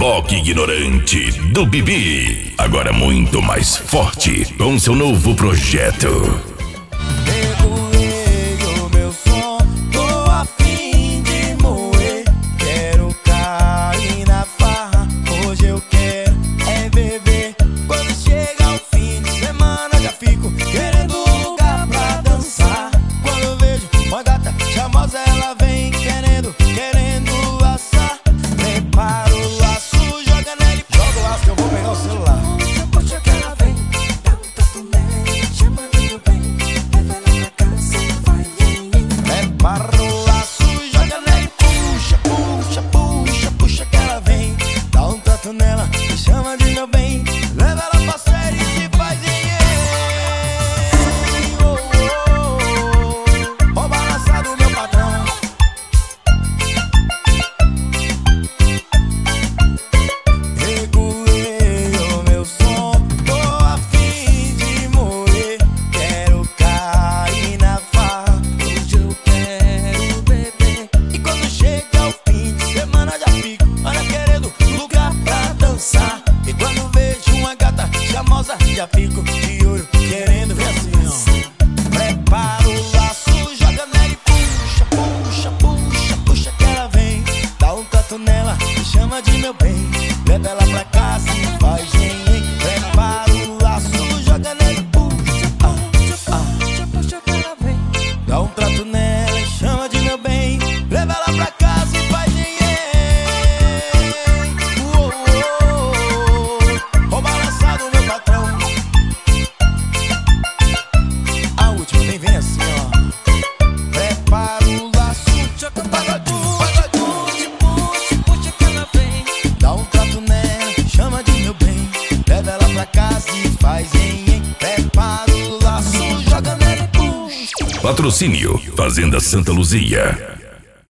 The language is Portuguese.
Rock ignorante do Bibi. Agora muito mais forte com seu novo projeto. Ela vem querendo assar. Prepara o laço, joga nele. Joga o laço que eu vou pegar o celular. Puxa que ela vem, dá um tatu nele, chama de meu bem, leva ela pra casa e vai. Prepara o laço, joga nele. Puxa, puxa, puxa, puxa que ela vem. Dá um tatu nela, me chama de meu bem, leva ela pra série e faz. E quando vejo uma gata charmosa, já fico de olho, querendo ver assim, ó. Prepara o laço, joga nela e puxa, puxa, puxa, puxa que ela vem. Dá um tatu nela, me chama de meu bem, leva ela pra casa e faz nem. Prepara o laço, joga nela e puxa, Puxa, puxa que ela vem. dá um trato nela e chama de meu bem, leva ela pra casa e faz nem. Patrocínio Fazenda Santa Luzia.